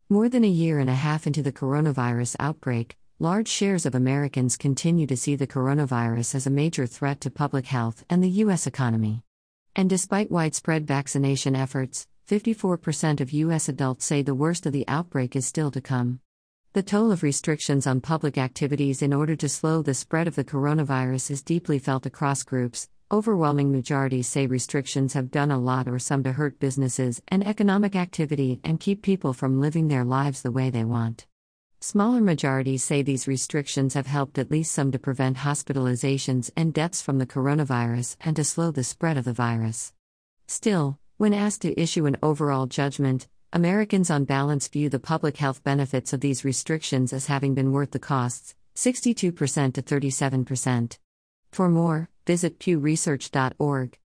More than a year and a half into the coronavirus outbreak, large shares of Americans continue to see the coronavirus as a major threat to public health and the U.S. economy. And despite widespread vaccination efforts, 54% of U.S. adults say the worst of the outbreak is still to come. The toll of restrictions on public activities in order to slow the spread of the coronavirus is deeply felt across groups. Overwhelming majorities say restrictions have done a lot or some to hurt businesses and economic activity and keep people from living their lives the way they want. Smaller majorities say these restrictions have helped at least some to prevent hospitalizations and deaths from the coronavirus and to slow the spread of the virus. Still, when asked to issue an overall judgment, Americans on balance view the public health benefits of these restrictions as having been worth the costs, 62% to 37%. For more, visit pewresearch.org.